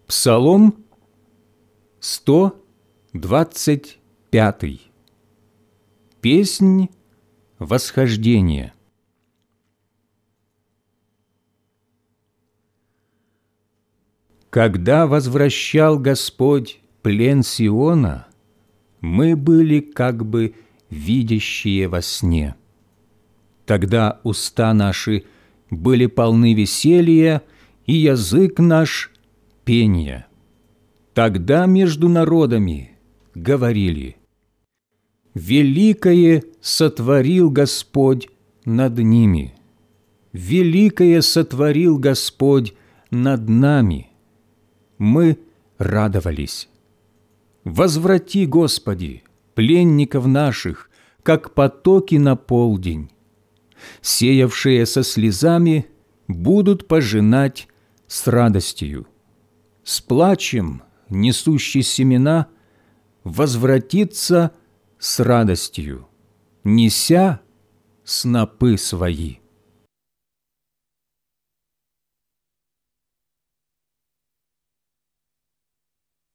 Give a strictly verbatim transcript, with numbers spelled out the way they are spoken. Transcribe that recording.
Псалом сто двадцать пятый. Песнь восхождения. Когда возвращал Господь плен Сиона, мы были как бы видящие во сне. Тогда уста наши были полны веселья, и язык наш — пения. Тогда между народами говорили: «Великое сотворил Господь над ними, великое сотворил Господь над нами». Мы радовались. Возврати, Господи, пленников наших, как потоки на полдень. Сеявшие со слезами будут пожинать с радостью. С плачем несущий семена возвратится с радостью, неся снопы свои.